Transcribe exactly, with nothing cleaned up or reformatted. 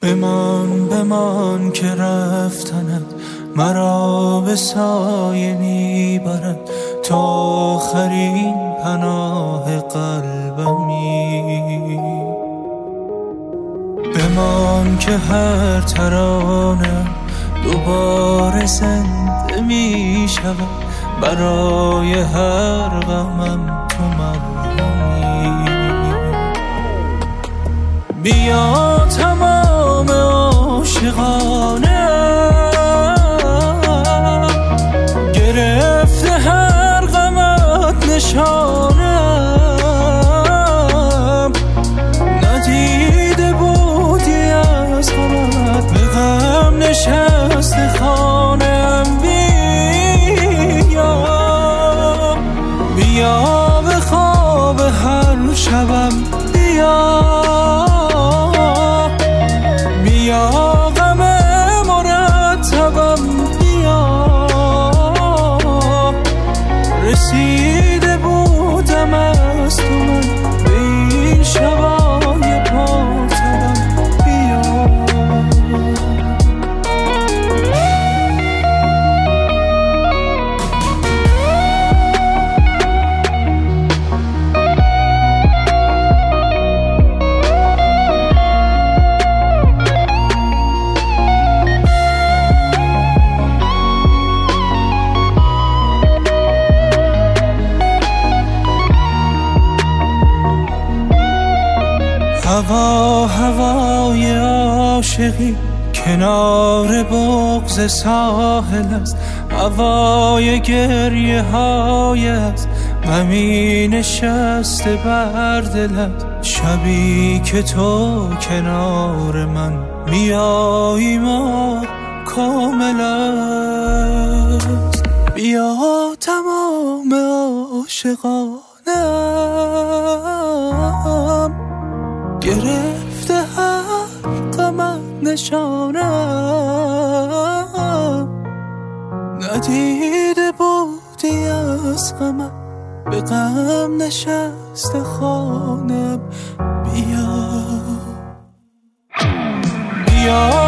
بمان بمان که رفتنت مرا به سایه میبرد، تا آخرین پناه قلبمی. بمان که هر ترانه دوباره زنده میشود، برای هر غمم تو مرهمی. بیا تمام عاشقانه گرفته هر غمت نشانم، ندیده بودی از غمت به غم نشسته خانم. بیا بیا به خواب هر شبم، بیا بیا غم مرتبم، بیا رسیده بودم از تو من به این شبای پاترم. بیا هوا هوای عاشقی کنار بغض ساحل است، هوای گریه های است غمی نشسته بر دلت. شبی که تو کنار من میایی ما کامل است. بیا تمام عاشقانم گرفته هر غمت نشانم، ندیده بودی از غمت به غم نشسته خانم. بیا بیا